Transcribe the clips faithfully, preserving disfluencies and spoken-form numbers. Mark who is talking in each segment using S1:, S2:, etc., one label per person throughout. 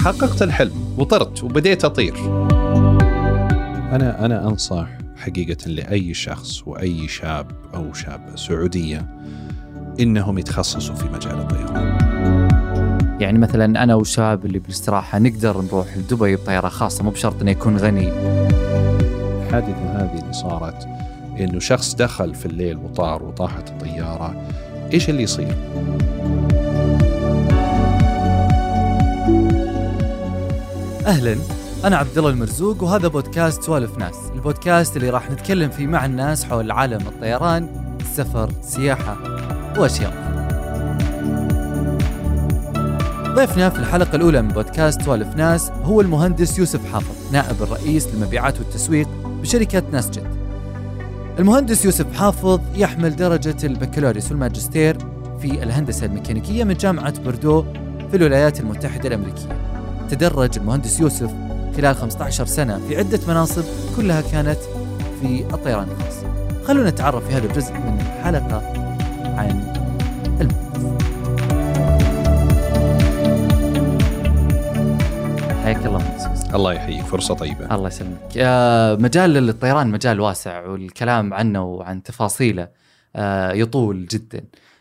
S1: حققت الحلم وطرت وبديت أطير. أنا أنا أنصح حقيقة لأي شخص وأي شاب أو شابة سعودية إنهم يتخصصوا في مجال الطيران.
S2: يعني مثلا أنا وشاب اللي بالاستراحة نقدر نروح لدبي بطيارة خاصة، مو بشرط أن يكون غني.
S1: الحادثة هذه اللي صارت إنه شخص دخل في الليل وطار وطاحت الطيارة، إيش اللي يصير؟
S2: أهلا، أنا عبد الله المرزوق وهذا بودكاست سوالف ناس، البودكاست اللي راح نتكلم فيه مع الناس حول عالم الطيران، السفر، السياحة وأشياء. ضيفنا في الحلقة الأولى من بودكاست سوالف ناس هو المهندس يوسف حافظ، نائب الرئيس للمبيعات والتسويق بشركة ناسجت. المهندس يوسف حافظ يحمل درجة البكالوريوس والماجستير في الهندسة الميكانيكية من جامعة بوردو في الولايات المتحدة الأمريكية. تدرج المهندس يوسف خلال خمسة عشر سنة في عدة مناصب كلها كانت في الطيران الخاص. خلونا نتعرف في هذا الجزء من الحلقة عن المهندس. حياك الله مهندس.
S1: الله يحييك، فرصة طيبة.
S2: الله يسلمك. مجال الطيران مجال واسع، والكلام عنه وعن تفاصيله يطول جدا.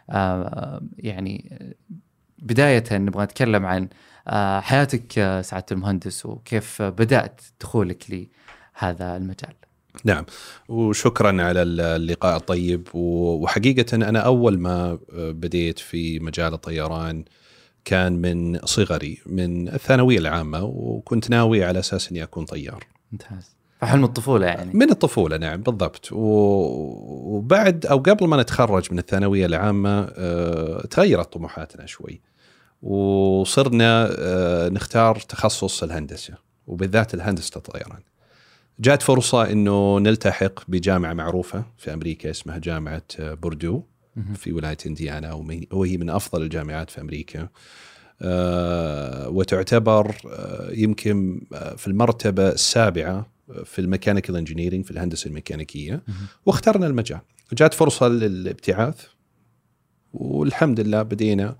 S2: يعني بداية نبغى نتكلم عن حياتك سعادة المهندس وكيف بدأت دخولك لهذا المجال.
S1: نعم، وشكرا على اللقاء الطيب. وحقيقة أنا أول ما بديت في مجال الطيران كان من صغري، من الثانوية العامة، وكنت ناوي على أساس أني أكون طيار.
S2: ممتاز. فحلم الطفولة يعني.
S1: من الطفولة، نعم بالضبط. وبعد أو قبل ما نتخرج من الثانوية العامة أه، تغيرت طموحاتنا شوي، وصرنا أه، نختار تخصص الهندسة، وبالذات الهندسة الطيران. جاءت فرصة أنه نلتحق بجامعة معروفة في أمريكا اسمها جامعة بوردو في ولاية إنديانا، وهي من أفضل الجامعات في أمريكا، أه، وتعتبر أه، يمكن في المرتبة السابعة في الميكانيكال انجينيرينج، في الهندسة الميكانيكية. واخترنا المجال. جاءت فرصة للابتعاث، والحمد لله بدينا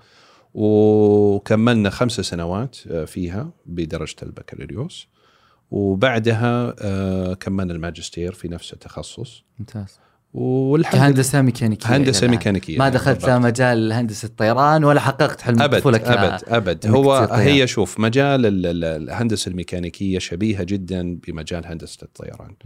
S1: وكملنا خمس سنوات فيها بدرجة البكالوريوس، وبعدها أه، كملنا الماجستير في نفس التخصص.
S2: ممتاز.
S1: والهندسة
S2: ميكانيكية.
S1: هندسة ميكانيكية.
S2: ما دخلت بالضبط مجال هندسة الطيران ولا حققت حلم طفولك؟
S1: أبد أبد هو هي شوف، مجال الهندسة الميكانيكية شبيهة جدا بمجال هندسة الطيران،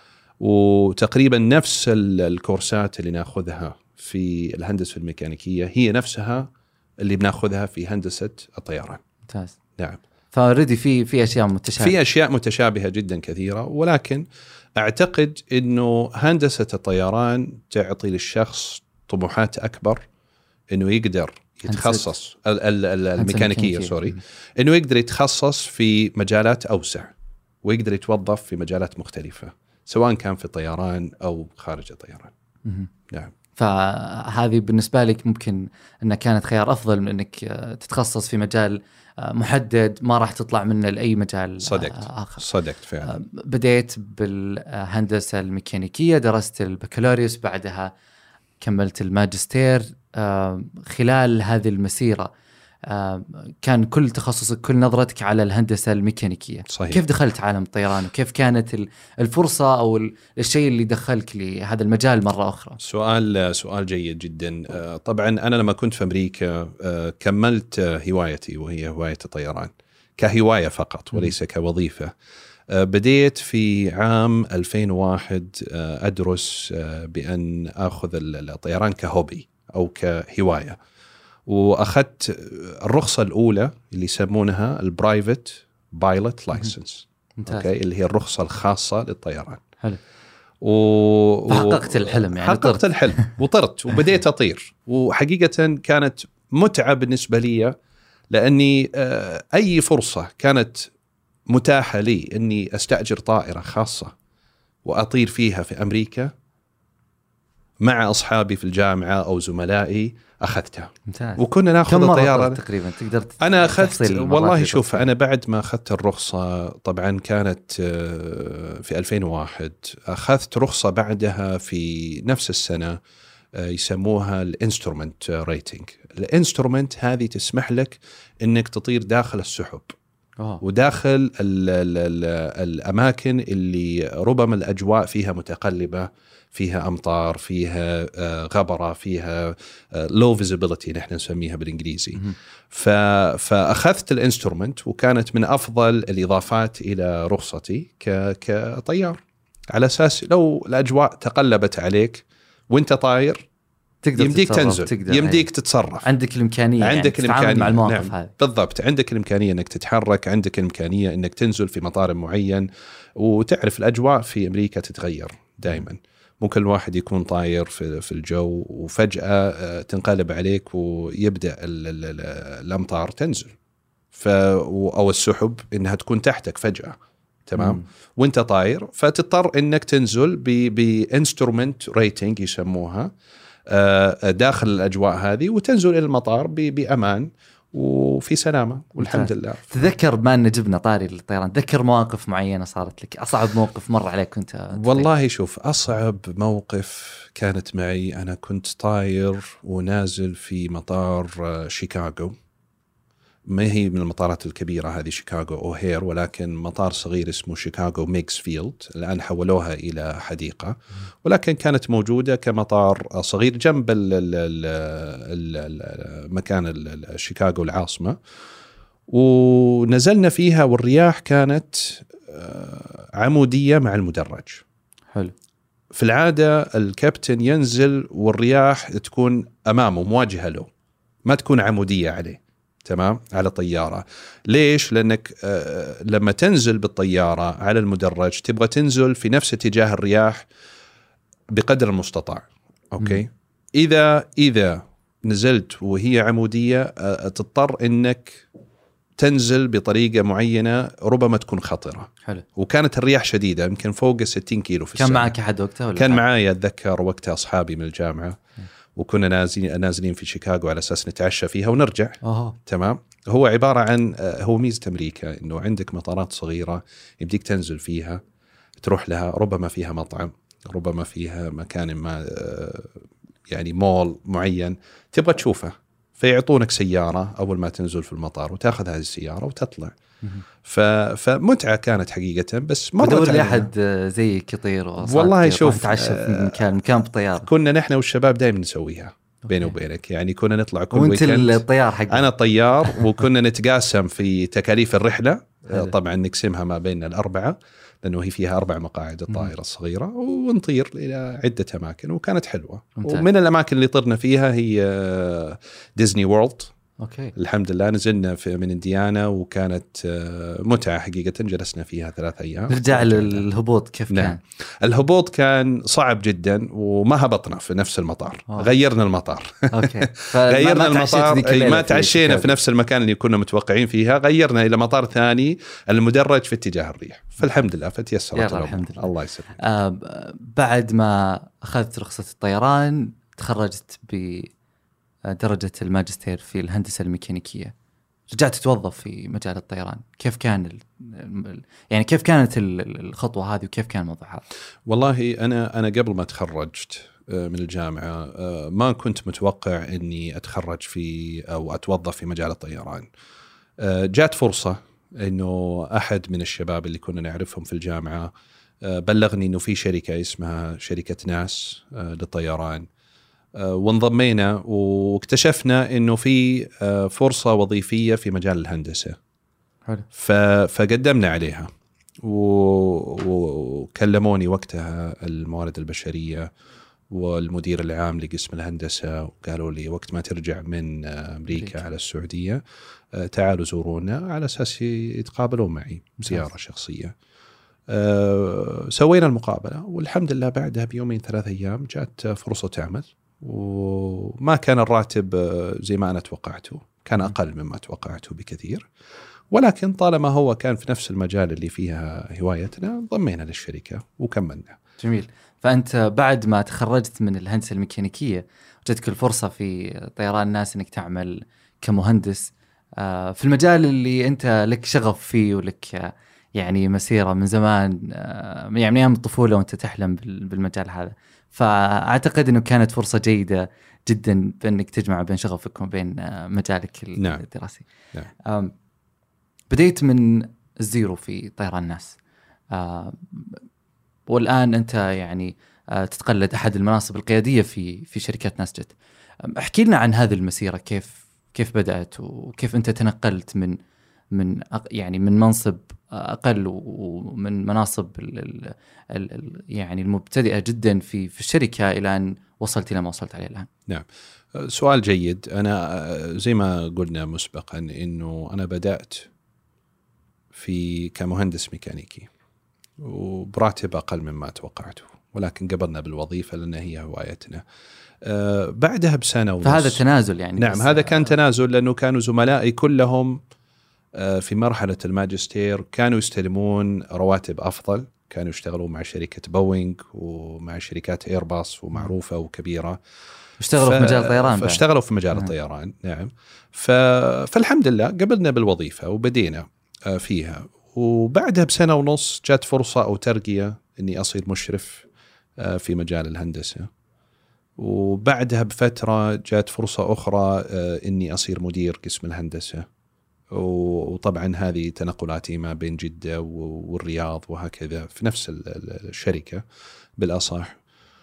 S1: وتقريبا نفس الكورسات اللي ناخذها في الهندسة الميكانيكية هي نفسها اللي بناخذها في هندسة الطيران.
S2: ممتاز.
S1: نعم.
S2: فردي في في أشياء متشابهة.
S1: في أشياء متشابهة جدا كثيرة، ولكن أعتقد إنه هندسة الطيران تعطي للشخص طموحات أكبر، إنه يقدر يتخصص ال ال الميكانيكية سوري إنه يقدر يتخصص في مجالات أوسع، ويقدر يتوظف في مجالات مختلفة سواء كان في الطيران أو خارج الطيران. نعم.
S2: فهذه بالنسبة لك ممكن أنها كانت خيار أفضل من أنك تتخصص في مجال محدد ما راح تطلع منه لأي مجال
S1: صدقت.
S2: آخر.
S1: صدقت فعلا.
S2: بديت بالهندسة الميكانيكية، درست البكالوريوس، بعدها كملت الماجستير. خلال هذه المسيرة كان كل تخصصك، كل نظرتك على الهندسة الميكانيكية.
S1: صحيح.
S2: كيف دخلت عالم الطيران، وكيف كانت الفرصة أو الشيء اللي دخلك لهذا المجال مرة أخرى؟
S1: سؤال سؤال جيد جدا. طبعا أنا لما كنت في أمريكا كملت هوايتي، وهي هواية الطيران كهواية فقط وليس كوظيفة. بديت في عام ألفين وواحد أدرس بأن أخذ الطيران كهوبي أو كهواية، وأخذت الرخصة الأولى اللي يسمونها البرايفت بايلوت لايسنس، أوكي، اللي هي الرخصة الخاصة للطيران.
S2: حلو.
S1: و...
S2: فحققت الحلم يعني.
S1: حققت طرت. الحلم وطرت وبديت أطير، وحقيقة كانت متعة بالنسبة لي، لأني أي فرصة كانت متاحة لي أني أستأجر طائرة خاصة وأطير فيها في أمريكا مع أصحابي في الجامعة أو زملائي أخذتها.
S2: ممتاز.
S1: وكنا ناخذ الطيارة
S2: تقريبا تقدر.
S1: أنا أخذت والله شوف، أنا بعد ما أخذت الرخصة طبعا كانت في ألفين وواحد، أخذت رخصة بعدها في نفس السنة يسموها الانسترومنت ريتنج. الانسترومنت هذه تسمح لك أنك تطير داخل السحب، أوه. وداخل ال ال ال الأماكن اللي ربما الأجواء فيها متقلبة، فيها أمطار، فيها غبرة، فيها low visibility نحن نسميها بالإنجليزي. فأخذت الانسترومنت وكانت من أفضل الإضافات إلى رخصتي كطيار، على أساس لو الأجواء تقلبت عليك وانت طاير يمديك تنزل، يمديك تتصرف،
S2: عندك الإمكانية،
S1: عندك
S2: يعني
S1: الإمكانية
S2: مع المواقف
S1: نعم.
S2: هذه
S1: بالضبط، عندك الإمكانية أنك تتحرك، عندك الإمكانية أنك تنزل في مطار معين. وتعرف الأجواء في أمريكا تتغير دائما، ممكن الواحد يكون طاير في في الجو وفجأة تنقلب عليك ويبدأ الأمطار تنزل، ف أو السحب إنها تكون تحتك فجأة، تمام. مم. وانت طاير فتضطر إنك تنزل بإنسترومنت ريتنج يسموها داخل الأجواء هذه، وتنزل إلى المطار بأمان وفي سلامة والحمد لله.
S2: تذكر ما أن جبنا طاري للطيران، تذكر مواقف معينة صارت لك، أصعب موقف مر عليك كنت؟
S1: والله شوف، أصعب موقف كانت معي أنا كنت طاير ونازل في مطار شيكاغو. ما هي من المطارات الكبيرة هذه شيكاغو أوهير، ولكن مطار صغير اسمه شيكاغو ميكس فيلد، الآن حولوها إلى حديقة، ولكن كانت موجودة كمطار صغير جنب المكان شيكاغو العاصمة. ونزلنا فيها والرياح كانت عمودية مع المدرج.
S2: حلو.
S1: في العادة الكابتن ينزل والرياح تكون أمامه مواجهة له، ما تكون عمودية عليه، تمام، على طيارة. ليش؟ لأنك آه لما تنزل بالطيارة على المدرج تبغى تنزل في نفس اتجاه الرياح بقدر المستطاع. أوكي. م. إذا إذا نزلت وهي عمودية آه تضطر إنك تنزل بطريقة معينة ربما تكون خطرة.
S2: حلو.
S1: وكانت الرياح شديدة، يمكن فوق ستين كيلو في الساعة.
S2: كان معك أحد وقتها ولا؟
S1: كان معايا، أتذكر وقتها أصحابي من الجامعة. م. وكنا نازلين نازلين في شيكاغو على أساس نتعشى فيها ونرجع.
S2: أوه.
S1: تمام. هو عبارة عن هو ميزة أمريكا إنه عندك مطارات صغيرة يمديك تنزل فيها، تروح لها، ربما فيها مطعم، ربما فيها مكان ما يعني مول معين تبغى تشوفه، فيعطونك سيارة أول ما تنزل في المطار وتأخذ هذه السيارة وتطلع. ف... فمتعة كانت حقيقة. بس
S2: ما دور لي أحد زي كطير
S1: والله شوف
S2: نتعشى في مكان مكان بطيارة.
S1: كنا نحن والشباب دائما نسويها بيني وبينك، يعني كنا نطلع كل
S2: وانت
S1: ويكند.
S2: الطيار حقك؟
S1: أنا طيار. وكنا نتقاسم في تكاليف الرحلة. طبعا نقسمها ما بين الأربعة لأنه هي فيها أربع مقاعد الطائرة الصغيرة، ونطير إلى عدة أماكن وكانت حلوة. ممتاز. ومن الأماكن اللي طرنا فيها هي ديزني وورلد.
S2: أوكي.
S1: الحمد لله نزلنا في من إنديانا وكانت متعة حقيقة، جلسنا فيها ثلاث أيام.
S2: نرجع للهبوط كيف
S1: نعم.
S2: كان؟
S1: الهبوط كان صعب جدا وما هبطنا في نفس المطار. أوه. غيرنا المطار.
S2: أوكي.
S1: غيرنا المطار، ما تعشينا في نفس المكان اللي كنا متوقعين فيها، غيرنا إلى مطار ثاني المدرج في اتجاه الريح. فالحمد لله فتيسرت الأمور. الله يسلمك.
S2: آه بعد ما أخذت رخصة الطيران تخرجت ب درجة الماجستير في الهندسة الميكانيكية، رجعت تتوظف في مجال الطيران. كيف كان ال... يعني كيف كانت الخطوة هذه وكيف كان الموضوع هذا؟
S1: والله أنا أنا قبل ما تخرجت من الجامعة ما كنت متوقع إني أتخرج في أو أتوظف في مجال الطيران. جات فرصة إنه أحد من الشباب اللي كنا نعرفهم في الجامعة بلغني إنه في شركة اسمها شركة ناس للطيران، وانضمينا واكتشفنا إنه في فرصة وظيفية في مجال الهندسة.
S2: حلو.
S1: فقدمنا عليها وكلموني وقتها الموارد البشرية والمدير العام لقسم الهندسة، وقالوا لي وقت ما ترجع من أمريكا على السعودية تعالوا زورونا على أساس يتقابلون معي زيارة شخصية. أه سوينا المقابلة والحمد لله بعدها بيومين ثلاث أيام جات فرصة عمل، وما كان الراتب زي ما أنا توقعته، كان أقل مما توقعته بكثير، ولكن طالما هو كان في نفس المجال اللي فيها هوايتنا ضمينا للشركة وكملنا.
S2: جميل. فأنت بعد ما تخرجت من الهندسة الميكانيكية وجدتك الفرصة في طيران ناس أنك تعمل كمهندس في المجال اللي أنت لك شغف فيه ولك يعني مسيرة من زمان، يعني من أيام الطفولة وأنت تحلم بالمجال هذا، فأعتقد أنه كانت فرصة جيدة جدا بأنك تجمع بين شغفك وبين مجالك الدراسي.
S1: نعم.
S2: بديت من الزيرو في طيران الناس، آه والآن أنت يعني آه تتقلد أحد المناصب القيادية في في شركات ناس جت. احكي لنا عن هذه المسيرة، كيف كيف بدأت وكيف أنت تنقلت من من يعني من منصب أقل ومن مناصب ال ال ال يعني المبتدئة جدا في في الشركة إلى أن وصلت إلى ما وصلت عليه الآن.
S1: نعم، سؤال جيد. أنا زي ما قلنا مسبقا إنه أنا بدأت في كمهندس ميكانيكي وبراتب أقل مما توقعته، ولكن قبلنا بالوظيفة لأن هي هوايتنا. أه بعدها بسنة ونص.
S2: فهذا تنازل يعني.
S1: نعم، هذا كان تنازل، لأنه كانوا زملائي كلهم في مرحلة الماجستير كانوا يستلمون رواتب أفضل، كانوا يشتغلوا مع شركة بوينغ ومع شركات إيرباص ومعروفة وكبيرة،
S2: اشتغلوا ف... في مجال الطيران.
S1: فاشتغلوا في مجال الطيران. نعم. ف... فالحمد لله قبلنا بالوظيفة وبدينا فيها، وبعدها بسنة ونص جات فرصة أو ترقية إني أصير مشرف في مجال الهندسة، وبعدها بفترة جات فرصة أخرى إني أصير مدير قسم الهندسة، وطبعا هذه تنقلاتي ما بين جدة والرياض وهكذا في نفس الشركة بالأصح.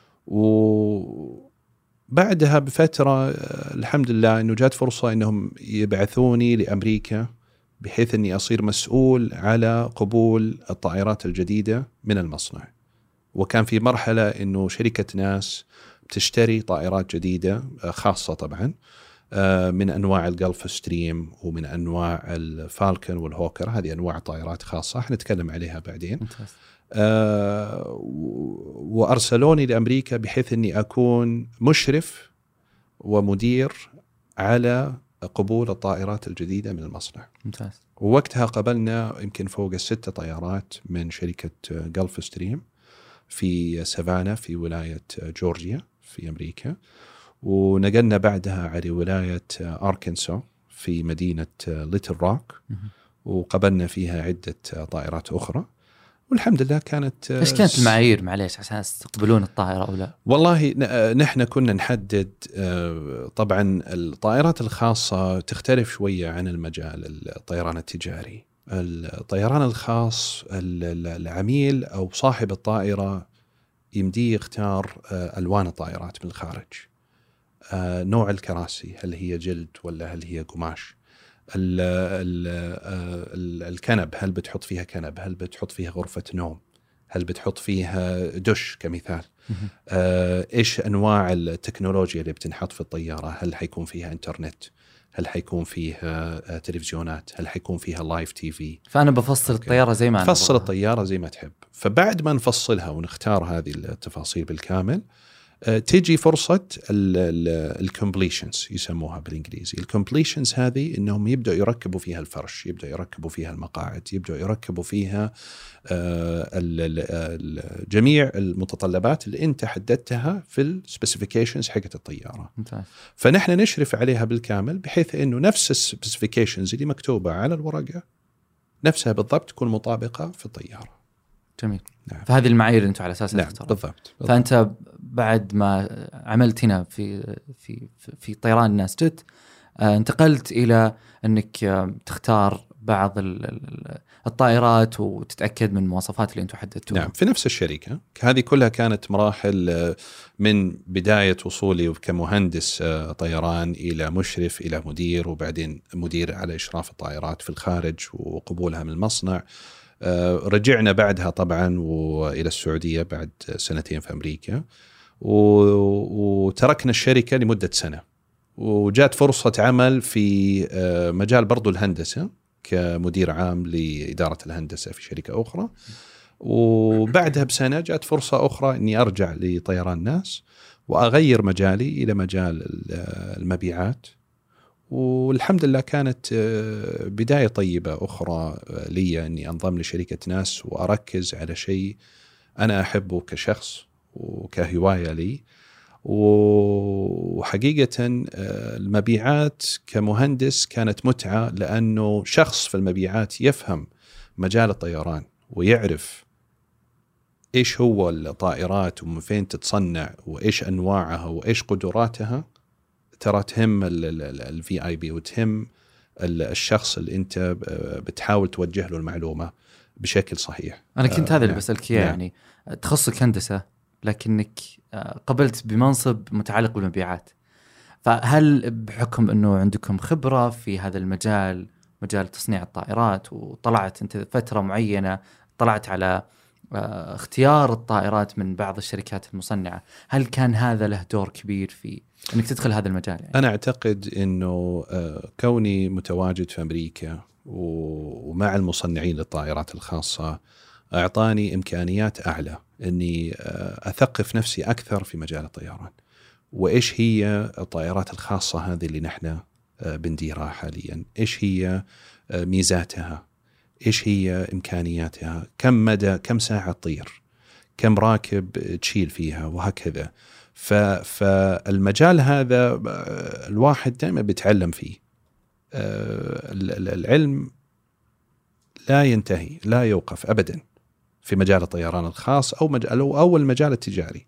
S1: وبعدها بفترة الحمد لله إنه جات فرصة إنهم يبعثوني لأمريكا بحيث أني أصير مسؤول على قبول الطائرات الجديدة من المصنع. وكان في مرحلة إنه شركة ناس تشتري طائرات جديدة خاصة طبعا من أنواع الجلف ستريم ومن أنواع الفالكون والهوكر، هذه أنواع طائرات خاصة حنتكلم عليها بعدين. أه وأرسلوني لأمريكا بحيث أني أكون مشرف ومدير على قبول الطائرات الجديدة من المصنع.
S2: ممتاز.
S1: ووقتها قبلنا يمكن فوق الستة طائرات من شركة جلف ستريم في سافانا في ولاية جورجيا في أمريكا، ونقلنا بعدها على ولاية أركنسو في مدينة ليتل روك، وقبلنا فيها عدة طائرات أخرى، والحمد لله كانت.
S2: إيش كانت المعايير معليش عشان تقبلون الطائرة أو لا؟
S1: والله نحن كنا نحدد، طبعا الطائرات الخاصة تختلف شوية عن المجال الطيران التجاري. الطيران الخاص العميل أو صاحب الطائرة يمديه يختار ألوان الطائرات من الخارج، نوع الكراسي هل هي جلد ولا هل هي قماش، ال ال الكنب هل بتحط فيها كنب، هل بتحط فيها غرفة نوم، هل بتحط فيها دش كمثال، آه إيش أنواع التكنولوجيا اللي بتنحط في الطيارة، هل حيكون فيها إنترنت، هل حيكون فيها آه تلفزيونات، هل حيكون فيها لايف تي في.
S2: فأنا بفصل أوكي. الطيارة زي ما أنا
S1: بفصل الطيارة زي ما تحب. فبعد ما نفصلها ونختار هذه التفاصيل بالكامل، تيجي فرصة الكومبليشنز يسموها بالإنجليزي. الكومبليشنز هذه إنهم يبدأوا يركبوا فيها الفرش، يبدأوا يركبوا فيها المقاعد، يبدأوا يركبوا فيها جميع المتطلبات اللي أنت حددتها في السبيسيفيكيشنز حقت الطيارة.
S2: ممتاز.
S1: فنحن نشرف عليها بالكامل بحيث إنه نفس السبيسيفيكيشنز اللي مكتوبة على الورقة نفسها بالضبط تكون مطابقة في الطيارة.
S2: جميل. نعم. فهذه المعايير أنتوا على أساسها
S1: نعم بالضبط. بالضبط.
S2: فأنت بعد ما عملت هنا في في في طيران ناس جت، انتقلت إلى أنك تختار بعض الطائرات وتتأكد من المواصفات اللي أنتوا حددتوها.
S1: نعم في نفس الشركة. هذه كلها كانت مراحل من بداية وصولي كمهندس طيران إلى مشرف إلى مدير، وبعدين مدير على إشراف الطائرات في الخارج وقبولها من المصنع. رجعنا بعدها طبعا وإلى السعودية بعد سنتين في أمريكا، وتركنا الشركة لمدة سنة، وجات فرصة عمل في مجال برضو الهندسة كمدير عام لإدارة الهندسة في شركة أخرى. وبعدها بسنة جات فرصة أخرى أني أرجع لطيران ناس وأغير مجالي إلى مجال المبيعات، والحمد لله كانت بداية طيبة أخرى لي أني أنضم لشركة ناس وأركز على شيء أنا أحبه كشخص وكهواية لي. وحقيقة المبيعات كمهندس كانت متعة، لأنه شخص في المبيعات يفهم مجال الطيران ويعرف إيش هو الطائرات ومن فين تتصنع وإيش أنواعها وإيش قدراتها، ترى تهم ال في آي بي وتهم الشخص اللي أنت بتحاول توجه له المعلومة بشكل صحيح.
S2: أنا كنت
S1: آه
S2: هذا اللي بسألك إياه، يعني تخصصك هندسة لكنك قبلت بمنصب متعلق بالمبيعات، فهل بحكم أنه عندكم خبرة في هذا المجال، مجال تصنيع الطائرات، وطلعت أنت فترة معينة طلعت على اختيار الطائرات من بعض الشركات المصنعة، هل كان هذا له دور كبير في أنك تدخل هذا المجال؟ يعني
S1: أنا أعتقد أنه كوني متواجد في أمريكا ومع المصنعين للطائرات الخاصة أعطاني إمكانيات أعلى أني أثقف نفسي أكثر في مجال الطيران، وإيش هي الطائرات الخاصة هذه اللي نحن بنديرها حاليا، إيش هي ميزاتها، إيش هي إمكانياتها، كم مدى كم ساعة تطير، كم راكب تشيل فيها، وهكذا. فالمجال هذا الواحد دائما بيتعلم فيه. العلم لا ينتهي، لا يوقف أبدا في مجال الطيران الخاص أو مجال أو المجال التجاري.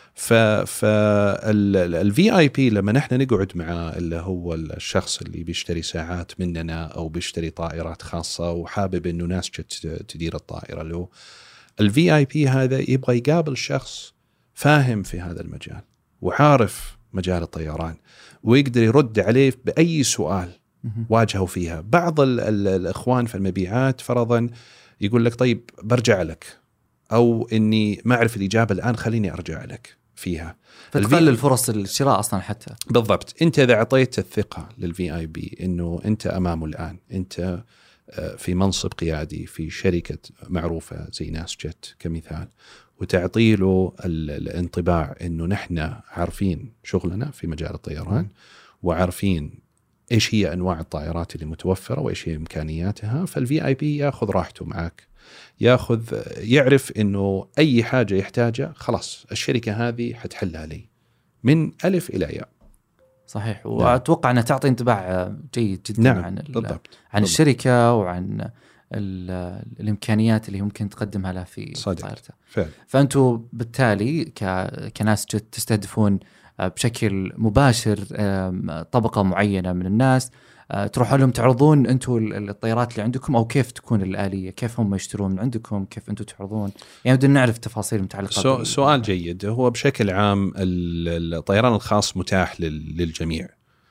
S1: فالفي اي بي لما نحن نقعد مع اللي هو الشخص اللي بيشتري ساعات مننا أو بيشتري طائرات خاصة وحابب إنه ناس تدير الطائرة له، الفي اي بي هذا يبغى يقابل شخص فاهم في هذا المجال وعارف مجال الطيران ويقدر يرد عليه بأي سؤال واجهه فيها. بعض ال ال الإخوان في المبيعات فرضا يقول لك طيب برجع لك، أو إني ما أعرف الإجابة الآن خليني أرجع لك فيها،
S2: فتقلل فرص الشراء أصلا. حتى
S1: بالضبط أنت إذا أعطيت الثقة للفي آي بي إنه أنت أمامه الآن، أنت في منصب قيادي في شركة معروفة زي ناس جت كمثال، وتعطي له الانطباع إنه نحن عارفين شغلنا في مجال الطيران وعارفين إيش هي أنواع الطائرات اللي متوفرة وإيش هي إمكانياتها، فالفي آي بي يأخذ راحته معك، يأخذ يعرف إنه أي حاجة يحتاجها خلاص الشركة هذه حتحلها لي من ألف إلى ياء.
S2: صحيح. وأتوقع أنها تعطي انطباع جيد جدا.
S1: نعم.
S2: عن
S1: بالضبط.
S2: عن
S1: بالضبط.
S2: الشركة وعن الإمكانيات اللي ممكن تقدمها له في طائرته. فأنتوا بالتالي كناس جت تستهدفون بشكل مباشر طبقة معينة من الناس، تروحوا لهم تعرضون أنتوا الطيارات اللي عندكم، أو كيف تكون الآلية، كيف هم يشترون من عندكم، كيف أنتوا تعرضون؟ يعني بدنا نعرف تفاصيل متعلقة.
S1: سو سؤال جيد. هو بشكل عام الطيران الخاص متاح للجميع،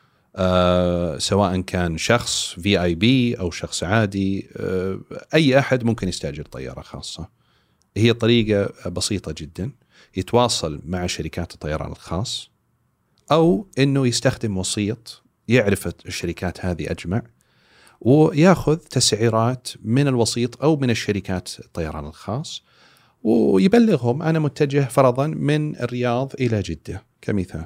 S1: أه سواء كان شخص في آي بي أو شخص عادي، أه أي أحد ممكن يستأجر طيارة خاصة. هي طريقة بسيطة جدا، يتواصل مع شركات الطيران الخاص أو إنه يستخدم وسيط يعرف الشركات هذه أجمع، ويأخذ تسعيرات من الوسيط أو من الشركات الطيران الخاص، ويبلغهم أنا متجه فرضا من الرياض إلى جدة كمثال،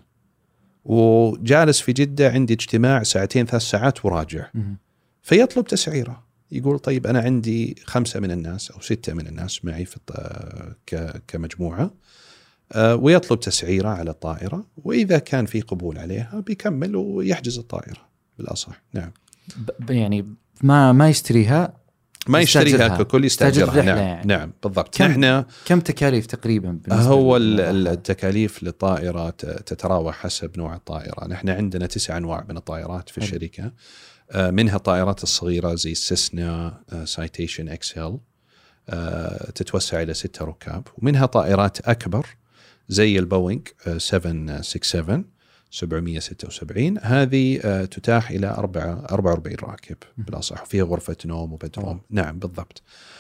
S1: وجالس في جدة عندي اجتماع ساعتين ثلاث ساعات وراجع، فيطلب تسعيرة، يقول طيب أنا عندي خمسة من الناس أو ستة من الناس معي في كمجموعة، ويطلب تسعيرة على الطائرة، وإذا كان في قبول عليها بيكمل ويحجز الطائرة بالأصح. نعم.
S2: يعني ما ما يشتريها
S1: ما يشتريها ككل، يستأجرها. نعم.
S2: يعني.
S1: نعم بالضبط.
S2: كم
S1: نحن
S2: كم تكاليف تقريبا؟
S1: هو التكاليف للطائرة تتراوح حسب نوع الطائرة. نحن عندنا تسع أنواع من الطائرات في الشركة، منها الطائرات الصغيرة زي السيسنا سايتيشن إكسل تتوسع إلى ستة ركاب، ومنها طائرات أكبر زي البوينغ سبعمية وستة وسبعين سبعمية وستة وسبعين، هذه تتاح إلى أربعة وأربعين راكب بالأصح، فيها غرفة نوم وبدروم. نعم بالضبط.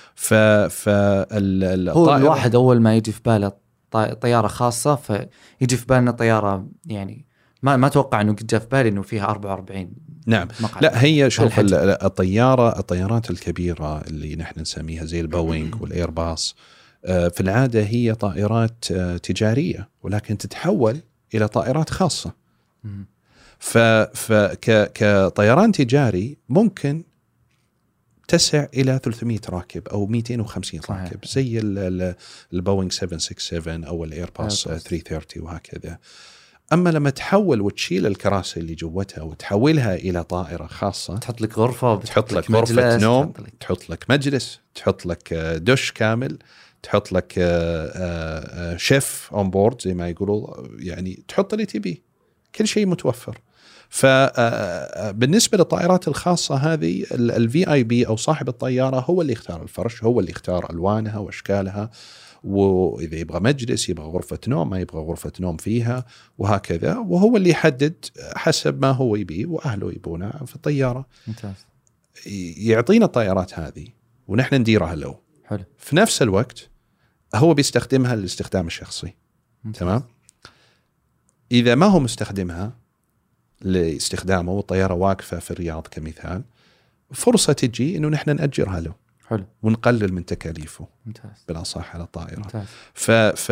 S1: فال
S2: هو الواحد أول ما يجي في باله طيارة خاصة فيجي في بالنا طيارة، يعني ما ما توقع إنه جاء في بالي إنه فيها أربعة وأربعين.
S1: نعم. لا هي شوف الطيارة الطيارات الكبيرة اللي نحن نسميها زي البوينغ والإيرباص في العادة هي طائرات تجارية، ولكن تتحول إلى طائرات خاصة. فكطيران تجاري ممكن تسع إلى ثلاثمية راكب أو مئتين وخمسين راكب زي البوينغ سبعمية وستة وسبعين أو الإيرباص ثلاثمية وثلاثين وهكذا. أما لما تحول وتشيل الكراسي اللي جوتها وتحولها إلى طائرة خاصة،
S2: تحط لك غرفة،
S1: تحط لك غرفة نوم، تحط لك مجلس، تحط لك دش كامل، تحط لك شيف اون بورد زي ما يقولوا، يعني تحط اللي تبيه، كل شيء متوفر. فبالنسبة للطائرات الخاصة هذه الفي اي بي أو صاحب الطيارة هو اللي يختار الفرش، هو اللي يختار ألوانها وأشكالها، وإذا يبغى مجلس، يبغى غرفة نوم، ما يبغى غرفة نوم فيها، وهكذا. وهو اللي يحدد حسب ما هو يبيه وأهله يبونه في الطيارة.
S2: ممتاز.
S1: يعطينا الطائرات هذه ونحن نديرها له.
S2: حلو.
S1: في نفس الوقت هو بيستخدمها للاستخدام الشخصي.
S2: ممتاز.
S1: تمام. إذا ما هو مستخدمها لاستخدامه والطيارة واقفة في الرياض كمثال، فرصة تجي إنه نحن نأجرها له.
S2: حلو.
S1: ونقلل من تكاليفه.
S2: ممتاز.
S1: بالأصح على الطائرة.
S2: ممتاز.
S1: ف ف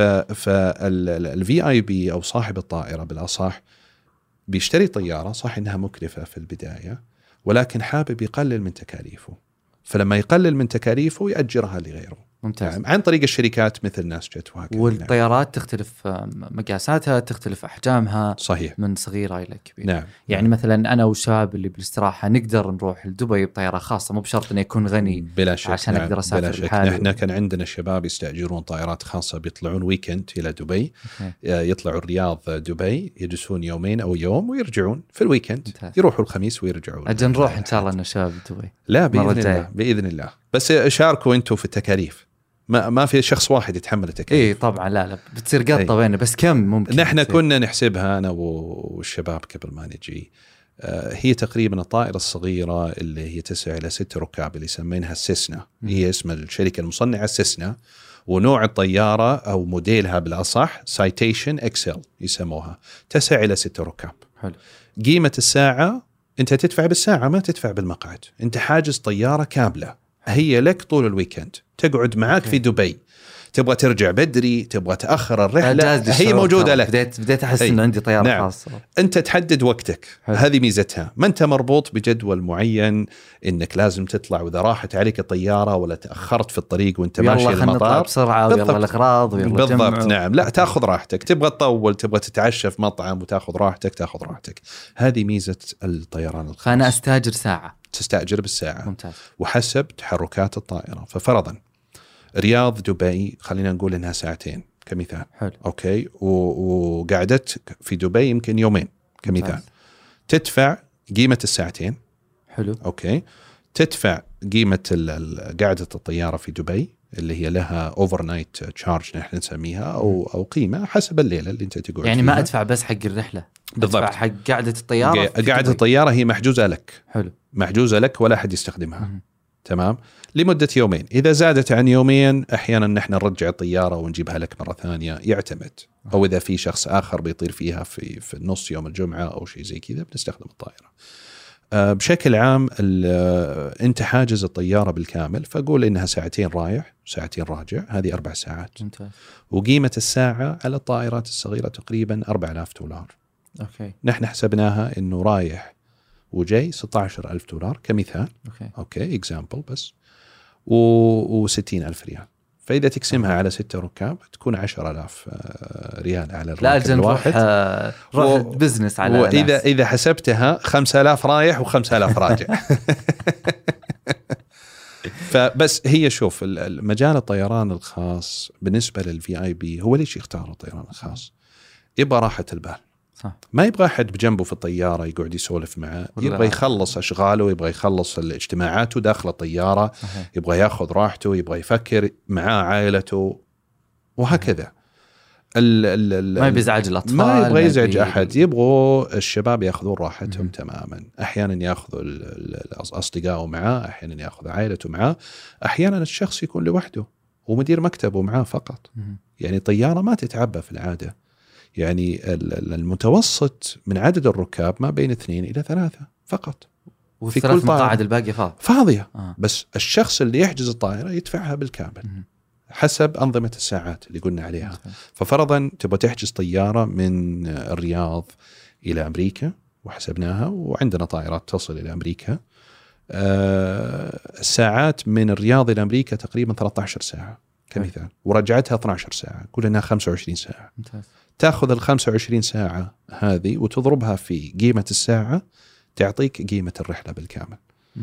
S1: فالفي اي بي أو صاحب الطائرة بالأصح بيشتري طيارة، صح إنها مكلفة في البداية، ولكن حابب يقلل من تكاليفه، فلما يقلل من تكاليفه يأجرها لغيره.
S2: ممتاز.
S1: يعني عن طريق الشركات مثل ناس جت وهكذا.
S2: والطيارات نعم. تختلف مقاساتها، تختلف أحجامها.
S1: صحيح.
S2: من صغيرة إلى كبيرة.
S1: نعم.
S2: يعني نعم. مثلا أنا والشباب اللي بالاستراحة نقدر نروح لدبي بطيارة خاصة، مو بشرط أن يكون غني
S1: بلا شك.
S2: عشان
S1: نعم.
S2: أقدر أسافر
S1: بلا شك.
S2: لحالي.
S1: نحن كان عندنا شباب يستأجرون طائرات خاصة، بيطلعون ويكند إلى دبي.
S2: أوكي.
S1: يطلعوا الرياض دبي، يجلسون يومين أو يوم ويرجعون في الويكند.
S2: ممتاز.
S1: يروحوا الخميس ويرجعون.
S2: أجل نروح إن شاء الله إن شباب دبي.
S1: لا بإذن الله. بإذن الله. بس شاركوا أنتوا في التكاليف. ما ما في شخص واحد يتحمل التكاليف.
S2: إيه طبعا. لا لا بتصير قطة بيننا، بس كم ممكن؟
S1: نحن كنا نحسبها أنا والشباب قبل ما نجي. آه هي تقريبا الطائرة الصغيرة اللي هي تسع إلى ست ركاب اللي سميناها السيسنا. هي اسم الشركة المصنعة السيسنا، ونوع الطيارة أو موديلها بالأصح سايتيشن إكسل يسموها، تسع إلى ست ركاب.
S2: حلو.
S1: قيمة الساعة أنت تدفع بالساعة، ما تدفع بالمقعد. أنت حاجز طيارة كاملة هي لك طول الويكند، تقعد معاك في دبي. تبغى ترجع بدري، تبغى تأخر الرحلة، هي موجودة لك.
S2: بديت بديت أحس إنه عندي طيارة
S1: نعم.
S2: خاصة.
S1: أنت تحدد وقتك. حلو. هذه ميزتها، ما أنت مربوط بجدول معين إنك لازم تطلع وإذا راحت عليك الطيارة ولا تأخرت في الطريق وأنت ماشي المطار
S2: بسرعة ويلا الأغراض ويلا
S1: بالضبط.
S2: جمع.
S1: نعم. لا تأخذ راحتك، تبغى تطول، تبغى تتعشى في مطعم وتأخذ راحتك، تأخذ راحتك. هذه ميزة الطيران الخاص.
S2: أنا أستأجر ساعة.
S1: تستأجر بالساعة.
S2: ممتاز.
S1: وحسب تحركات الطائرة. ففرضا رياض دبي خلينا نقول إنها ساعتين كمثال.
S2: حلو.
S1: أوكي. وقعدتك في دبي يمكن يومين كمثال. ممتاز. تدفع قيمة الساعتين.
S2: حلو.
S1: أوكي. تدفع قيمة قعدة الطيارة في دبي اللي هي لها اوفر نايت تشارج نحن نسميها، أو أو قيمة حسب الليلة اللي أنت تقعد
S2: يعني
S1: فيها.
S2: ما أدفع بس حق الرحلة.
S1: بالضبط.
S2: أدفع حق قعدة الطيارة.
S1: قعدة الطيارة هي محجوزة لك.
S2: حلو.
S1: محجوزة لك ولا أحد يستخدمها.
S2: م-
S1: تمام. لمدة يومين. إذا زادت عن يومين أحيانا نحن نرجع الطيارة ونجيبها لك مرة ثانية، يعتمد. أو إذا في شخص آخر بيطير فيها في في النص يوم الجمعة أو شيء زي كذا بنستخدم الطائرة. أه بشكل عام أنت حاجز الطيارة بالكامل، فأقول إنها ساعتين رايح وساعتين راجع، هذه أربع ساعات.
S2: ممتاز.
S1: وقيمة الساعة على الطائرات الصغيرة تقريبا أربعة آلاف دولار.
S2: أوكي.
S1: نحن حسبناها إنه رايح وجاي ستة عشر ألف دولار كمثال.
S2: أوكي.
S1: أوكي إكزامبل بس. و وستين ألف ريال. فإذا تقسمها على ستة ركاب تكون عشرة آلاف ريال على الراكب الواحد.
S2: لا روح و... بزنس على
S1: وإذا
S2: ناس.
S1: إذا حسبتها خمسة آلاف رايح وخمسة آلاف راجع. فبس هي شوف المجال الطيران الخاص بالنسبة للفي آي بي هو ليش يختار الطيران الخاص؟ يبغى راحة البال.
S2: صح.
S1: ما يبغى أحد بجنبه في الطيارة يقعد يسولف معه، يبغى يخلص أشغاله، يبغى يخلص الاجتماعات داخل الطيارة. صحيح. يبغى ياخذ راحته، يبغى يفكر معاه عائلته وهكذا. ال ال
S2: ما يزعج الأطفال،
S1: ما يبغى يزعج أحد. يبغوا الشباب ياخذون راحتهم. م- تماما. أحيانا ياخذوا الأصدقاء معاه، أحيانا ياخذ عائلته معاه، أحيانا الشخص يكون لوحده ومدير مكتبه معاه فقط. م- يعني طيارة ما تتعبى في العادة. يعني المتوسط من عدد الركاب ما بين اثنين إلى ثلاثة فقط.
S2: في كل مقاعد الباقية فاضية.
S1: فاضية. آه. بس الشخص اللي يحجز الطائرة يدفعها بالكامل. م- حسب أنظمة الساعات اللي قلنا عليها. م- ففرضا تبغى تحجز طيارة من الرياض إلى أمريكا وحسبناها، وعندنا طائرات تصل إلى أمريكا. آه الساعات من الرياض إلى أمريكا تقريبا ثلاثة عشر ساعة كمثال، ورجعتها اثنتي عشرة ساعة، كل إنها خمسة وعشرين ساعة. ممتاز. تأخذ ال خمسة وعشرين ساعة هذه وتضربها في قيمة الساعة تعطيك قيمة الرحلة بالكامل.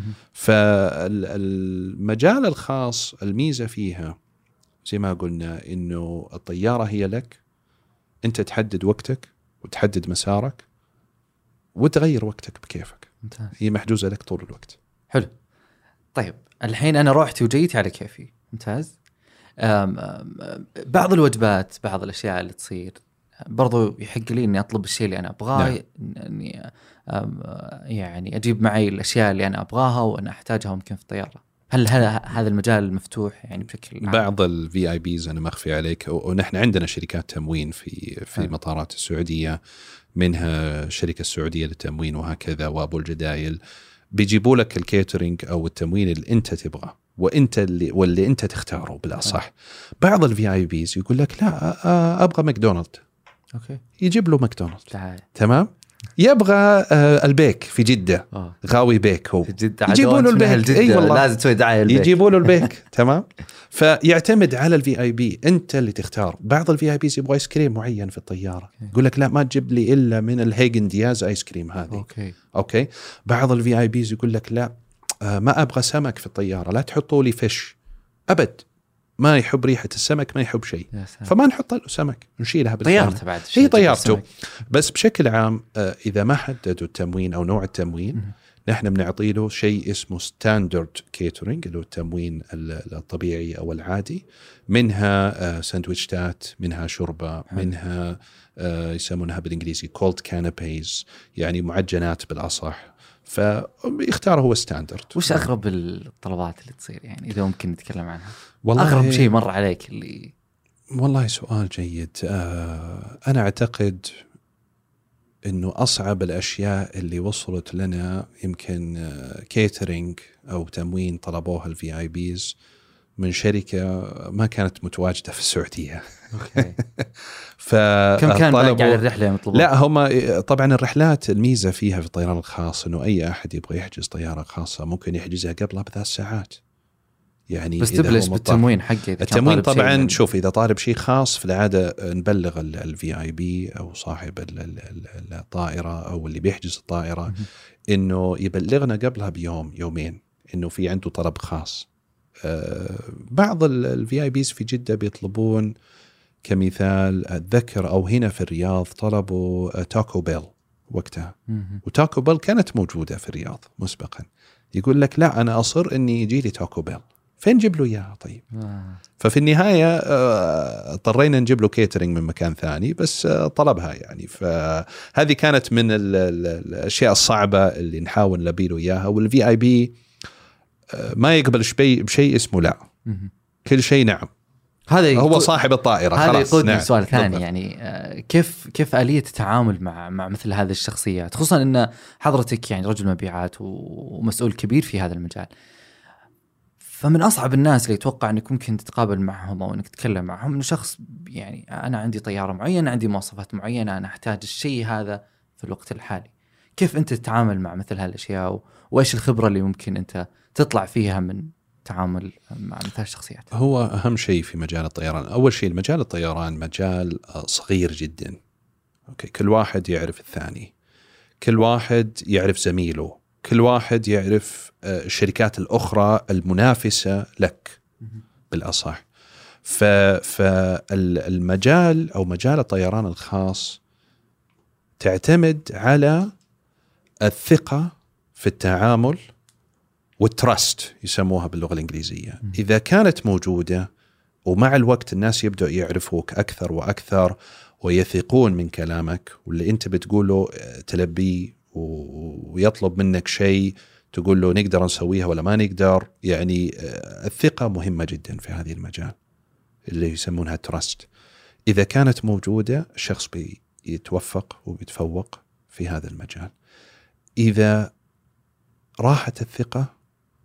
S1: فالمجال الخاص الميزة فيها زي ما قلنا إنه الطيارة هي لك، أنت تحدد وقتك وتحدد مسارك وتغير وقتك بكيفك.
S2: ممتاز.
S1: هي محجوزة لك طول الوقت.
S2: حلو. طيب الحين أنا روحتي وجيتي على كيفي. ممتاز. أم أم بعض الوجبات بعض الأشياء اللي تصير برضو يحق لي إني أطلب الشيء اللي أنا أبغاه. نعم. إني يعني أجيب معي الأشياء اللي أنا أبغاها وأنا أحتاجها ممكن في الطيارة. هل هذا هذا المجال مفتوح يعني بشكل عام؟
S1: بعض الفي اي بيز انا مخفي عليك، ونحن عندنا شركات تموين في في
S2: حلو.
S1: مطارات السعوديه، منها الشركه السعوديه للتموين وهكذا وابو الجدايل، بيجيبوا لك الكيترينج او التموين اللي انت تبغاه وانت اللي واللي انت تختاره بالاصح. بعض الفي اي بيز يقول لك لا ابغى ماكدونالد،
S2: اوكي،
S1: يجيب له ماكدونالد.
S2: تعال.
S1: تمام. يبغى آه البيك في جدة،
S2: أوه.
S1: غاوي بيك هو،
S2: يجيبوا له البيك.
S1: اي والله
S2: لازم تسوي دعاية البيك.
S1: يجيبوا له البيك. تمام. فيعتمد على الفي اي بي، انت اللي تختار. بعض الفي اي بيز يبغى ايس كريم معين في الطياره، يقول لك لا ما تجيب لي الا من الهيجن دياز ايس كريم هذه.
S2: اوكي
S1: اوكي. بعض الفي اي بيز يقول لك لا آه ما ابغى سمك في الطياره، لا تحطوا لي فيش ابد، ما يحب ريحه السمك، ما يحب شيء، فما نحط له سمك، نشيلها
S2: طيارته بعد.
S1: هي طيارته. بس بشكل عام آه اذا ما حددوا التموين او نوع التموين م- نحن بنعطي له شيء اسمه ستاندرد كيترينج اللي هو التموين الطبيعي او العادي، منها ساندويتشات، منها شوربه، منها يسمونها بالانجليزي كولد كانابيز، يعني معجنات بالاصح. فيختار هو ستاندرد.
S2: وش اغرب الطلبات اللي تصير يعني اذا ممكن نتكلم عنها؟
S1: والله
S2: اغرب شيء مر عليك اللي
S1: والله سؤال جيد. انا اعتقد إنه أصعب الأشياء اللي وصلت لنا يمكن كيترينج أو تموين طلبوها الفي آي بيز من شركة ما كانت متواجدة في السعودية.
S2: أوكي. كم كان باقي على الرحلة يطلبون؟
S1: لا هم طبعا الرحلات الميزة فيها في الطيران الخاص إنه أي أحد يبغى يحجز طيارة خاصة ممكن يحجزها قبلها بثلاث ساعات. يعني
S2: بس تبلش بالتموين حقه.
S1: التموين طبعا شوف إذا طالب شيء خاص في العادة نبلغ الفي آي بي أو صاحب الطائرة أو اللي بيحجز الطائرة إنه يبلغنا قبلها بيوم يومين إنه في عنده طلب خاص. بعض الفي آي بيز في جدة بيطلبون كمثال أتذكر أو هنا في الرياض طلبوا تاكو بيل وقتها، وتاكو بيل كانت موجودة في الرياض مسبقا. يقول لك لا أنا أصر إني يجي لي تاكو بيل، فين نجيب له إياها طيب؟ آه. ففي النهاية اضطرينا نجيب له كيترينج من مكان ثاني بس طلبها يعني. فهذه كانت من الأشياء الصعبة اللي نحاول نلبي له إياها. والفي آي بي ما يقبل شيء بشيء اسمه لا، كل شيء نعم.
S2: هذا
S1: هو صاحب الطائرة.
S2: هذا يقودني نعم. سؤال ثاني بالضبط. يعني كيف كيف آلية التعامل مع مع مثل هذه الشخصيات، خصوصا أن حضرتك يعني رجل مبيعات ومسؤول كبير في هذا المجال، فمن أصعب الناس اللي يتوقع أنك ممكن تتقابل معهم أو أنك تتكلم معهم إنه شخص يعني أنا عندي طيارة معينة، عندي مواصفات معينة، أنا أحتاج الشيء هذا في الوقت الحالي. كيف أنت تتعامل مع مثل هالأشياء وإيش الخبرة اللي ممكن أنت تطلع فيها من تعامل مع مثل الشخصيات؟
S1: هو أهم شيء في مجال الطيران، أول شيء مجال الطيران مجال صغير جدا. أوكي. كل واحد يعرف الثاني، كل واحد يعرف زميله، كل واحد يعرف الشركات الأخرى المنافسة لك بالأصح. فالمجال أو مجال الطيران الخاص تعتمد على الثقة في التعامل والتراست يسموها باللغة الإنجليزية. إذا كانت موجودة ومع الوقت الناس يبدأ يعرفوك أكثر وأكثر ويثقون من كلامك واللي أنت بتقوله تلبيه، ويطلب منك شيء تقول له نقدر نسويها ولا ما نقدر. يعني الثقة مهمة جدا في هذه المجال اللي يسمونها تراست. إذا كانت موجودة الشخص بيتوفق وبيتفوق في هذا المجال. إذا راحت الثقة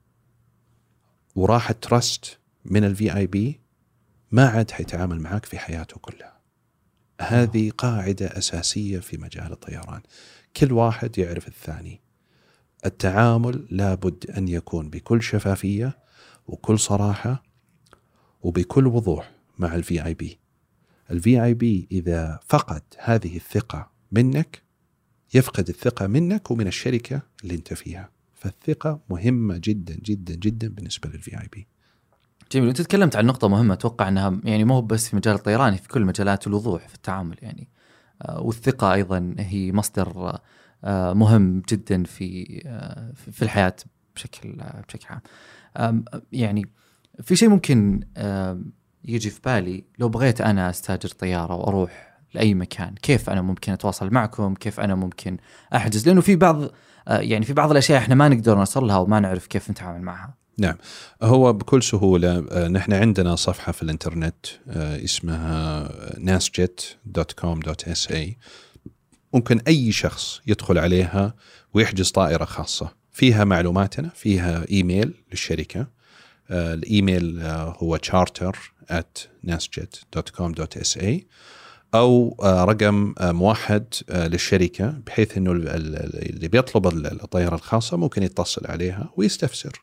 S1: وراحت تراست من الفي آي بي ما عاد حيتعامل معك في حياته كلها. هذه قاعدة أساسية في مجال الطيران، كل واحد يعرف الثاني. التعامل لابد أن يكون بكل شفافية وكل صراحة وبكل وضوح مع الفي آي بي. الفي آي بي إذا فقد هذه الثقة منك يفقد الثقة منك ومن الشركة اللي انت فيها. فالثقة مهمة جدا جدا جدا بالنسبة للفي آي بي.
S2: جميل. انت تكلمت عن نقطة مهمة اتوقع انها يعني مو بس في مجال الطيران، في كل مجالات الوضوح في التعامل يعني. والثقة أيضا هي مصدر مهم جدا في في الحياة بشكل بشكل عام. يعني في شيء ممكن يجي في بالي، لو بغيت أنا أستأجر طيارة وأروح لأي مكان، كيف أنا ممكن أتواصل معكم؟ كيف أنا ممكن أحجز؟ لأنه في بعض يعني في بعض الأشياء إحنا ما نقدر نوصل لها وما نعرف كيف نتعامل معها.
S1: نعم، هو بكل سهولة نحن عندنا صفحة في الإنترنت اسمها ناسجت دوت كوم دوت إس إيه، ممكن أي شخص يدخل عليها ويحجز طائرة خاصة، فيها معلوماتنا، فيها إيميل للشركة، الإيميل هو charter at nasjet دوت كوم دوت إس إيه، أو رقم موحد للشركة، بحيث أنه اللي بيطلب الطائرة الخاصة ممكن يتصل عليها ويستفسر.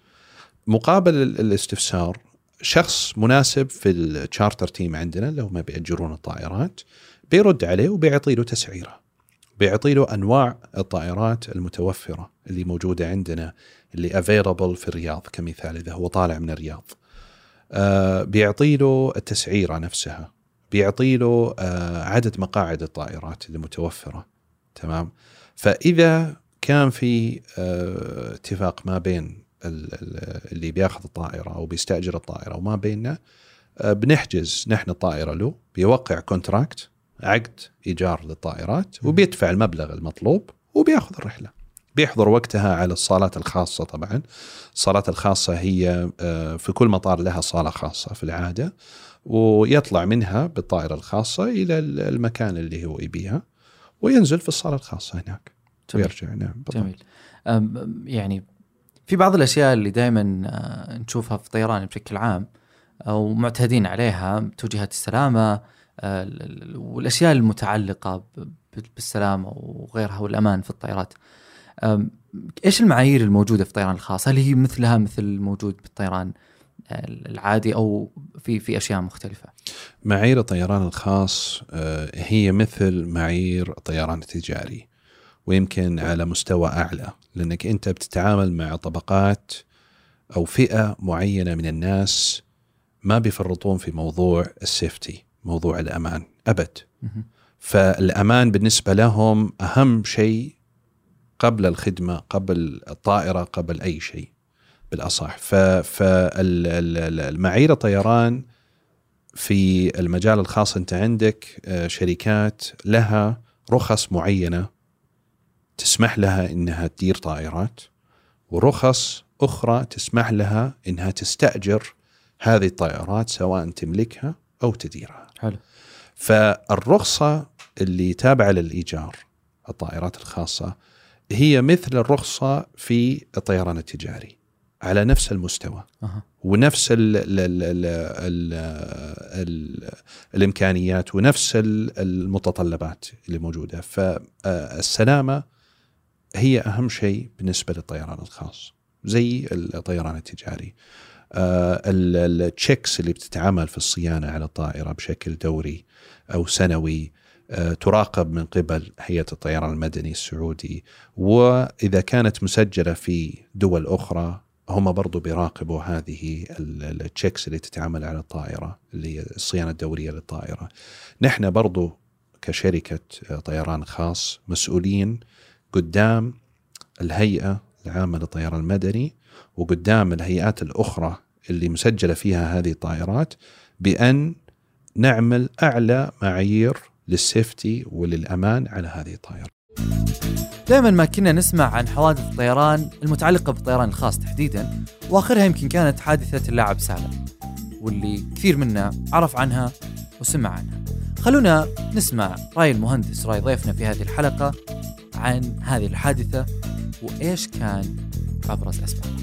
S1: مقابل الاستفسار شخص مناسب في الشارتر تيم عندنا اللي هم بيأجرون الطائرات بيرد عليه وبيعطي له تسعيرة، بيعطي له أنواع الطائرات المتوفرة اللي موجودة عندنا، اللي available في الرياض كمثال إذا هو طالع من الرياض، آه بيعطي له التسعيرة نفسها، بيعطي له آه عدد مقاعد الطائرات اللي متوفرة. تمام. فإذا كان في آه اتفاق ما بين اللي بياخذ الطائرة أو بيستأجر الطائرة وما بيننا، آه بنحجز نحن الطائرة له، بيوقع كونتراكت، عقد إيجار للطائرات، وبيدفع المبلغ المطلوب وبياخذ الرحلة. بيحضر وقتها على الصالات الخاصة. طبعا الصالات الخاصة هي في كل مطار لها صالة خاصة في العادة، ويطلع منها بالطائرة الخاصة إلى المكان اللي هو يبيها وينزل في الصالة الخاصة هناك ويرجع. نعم
S2: جميل. يعني في بعض الأشياء اللي دائما نشوفها في الطيران بشكل عام أو معتادين عليها، توجيهات السلامة والأشياء المتعلقة بالسلامة وغيرها والأمان في الطائرات. إيش المعايير الموجودة في الطيران الخاص؟ هل هي مثلها مثل الموجود بالطيران العادي أو في في أشياء مختلفة؟
S1: معايير الطيران الخاص هي مثل معايير الطيران التجاري، ويمكن على مستوى أعلى، لأنك أنت بتتعامل مع طبقات أو فئة معينة من الناس ما بيفرطون في موضوع السيفتي، موضوع الأمان أبد. فالأمان بالنسبة لهم أهم شيء قبل الخدمة، قبل الطائرة، قبل أي شيء بالأصح. فالمعايير الطيران في المجال الخاص أنت عندك شركات لها رخص معينة تسمح لها إنها تدير طائرات، ورخص أخرى تسمح لها إنها تستأجر هذه الطائرات سواء تملكها أو تديرها.
S2: حلو.
S1: فالرخصة اللي تابعة للإيجار الطائرات الخاصة هي مثل الرخصة في الطيران التجاري على نفس المستوى. أه. ونفس ال ال ال ال ال الإمكانيات ونفس المتطلبات اللي موجودة. فالسلامة هي أهم شيء بالنسبة للطيران الخاص زي الطيران التجاري. التشيكس اللي بتتعمل في الصيانة على الطائرة بشكل دوري أو سنوي تراقب من قبل هيئة الطيران المدني السعودي، وإذا كانت مسجلة في دول أخرى هم برضو بيراقبوا هذه التشيكس اللي تتعمل على الطائرة، اللي الصيانة الدورية للطائرة. نحن برضو كشركة طيران خاص مسؤولين قدام الهيئة العامة للطيران المدني وقدام الهيئات الأخرى اللي مسجلة فيها هذه الطائرات بأن نعمل أعلى معايير للسيفتي وللأمان على هذه الطائرة.
S2: دائما ما كنا نسمع عن حوادث الطيران المتعلقة بالطيران الخاص تحديدا، وآخرها يمكن كانت حادثة اللاعب سالم، واللي كثير منا عرف عنها وسمع عنها. خلونا نسمع رأي المهندس، رأي ضيفنا في هذه الحلقة عن هذه الحادثة وإيش كان أبرز أسبابها.